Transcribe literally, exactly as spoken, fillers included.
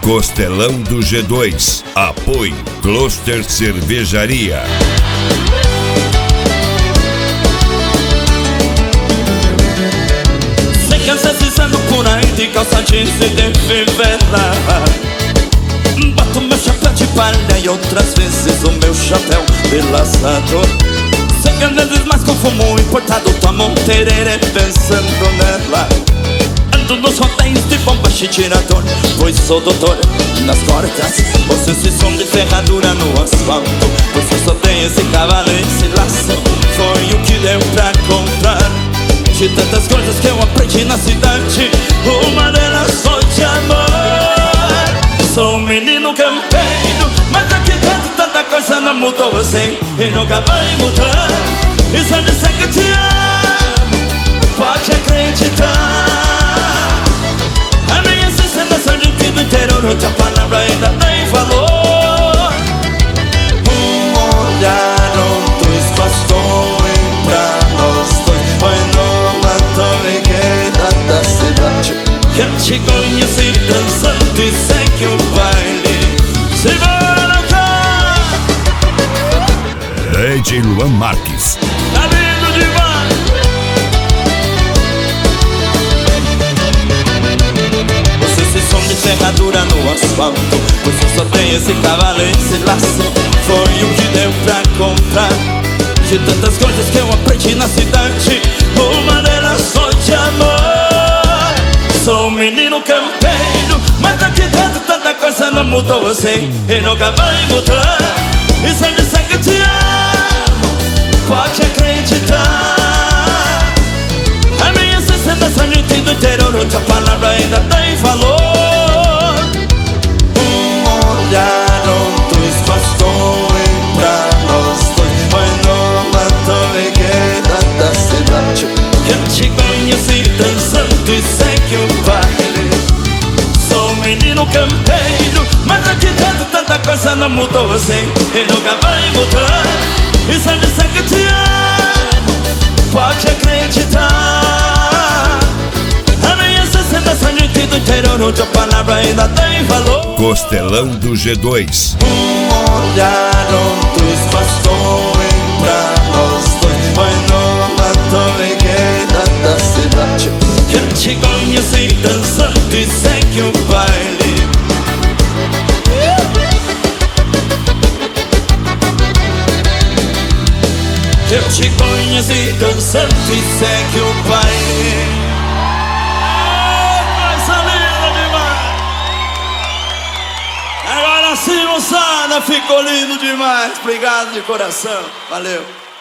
Costelão do G dois. Apoio Cluster Cervejaria. Sei que às vezes ando por aí de calça jeans e de fivela. Boto meu chapéu de palha e outras vezes o meu chapéu de laçador. Sei que às vezes mais com fumo importado tomo um tereré pensando nela. Ando nos rodeios de bomba tirador, pois sou doutor nas cordas. Você se som de ferradura no asfalto, pois eu só tenho esse cavalo e esse laço. Foi o que deu pra comprar de tantas coisas que eu aprendi na cidade. Uma delas foi de amor. Sou um menino campeiro, mas aqui dentro tanta coisa não mudou assim e nunca vai mudar. E se eu disser que te amo, pode acreditar. A minha sensação de vida inteira, outra palavra ainda tem valor. Um olhar, dois bastões pra nós dois. Foi numa torneira da cidade que eu te conheci dançando e segue o baile. Segura no carro, D J Luan Marques. tá lindo demais. Você se som de ferradura no asfalto, pois eu só tenho esse cavalo e esse laço. Foi o que deu pra comprar de tantas coisas que eu aprendi na cidade. Uma delas foi de amor. Sou um menino campeiro, mas aqui dentro tanta coisa não mudou assim e nunca vai mudar. E se eu disser que te amo, pode acreditar. A minha sensação de vida interior, outra palavra ainda tem valor. Um olhar, dois bastões pra nós dois. Foi numa torneira da cidade que eu te conheci dançando e segue o baile. Sou um menino campeiro, mas aqui dentro tanta coisa não mudou assim e nunca vai mudar. E se eu disser que te amo, pode acreditar. A minha sensação de vida interior, outra palavra ainda tem valor. Costelão do G dois. Um olhar, dois bastões pra nós dois. Foi numa torneira da cidade que eu te conheci dançando e segue o baile. Eu te conheci dançando e segue o baile. Coisa linda demais. Agora sim, moçada, ficou lindo demais. Obrigado de coração, valeu.